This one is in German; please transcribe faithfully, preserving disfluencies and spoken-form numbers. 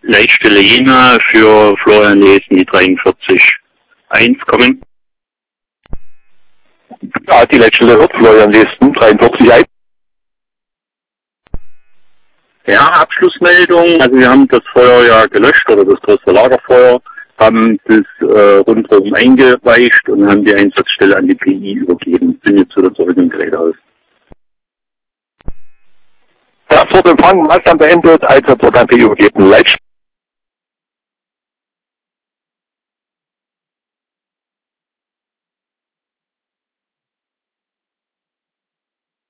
Leitstelle Jena für Florian Lesen, die dreiundvierzig eins kommen. Ja, die Leitstelle hört Florian Lesen, dreiundvierzig eins. Ja, Abschlussmeldung. Also wir haben das Feuer ja gelöscht, oder das größte Lagerfeuer, haben das äh, rundherum eingeweicht und haben die Einsatzstelle an die P I übergeben. Bin jetzt wieder zurück im Gerätehaus. Das wird empfangen, was dann beendet, Einsatz wird an P I übergeben. Leitstelle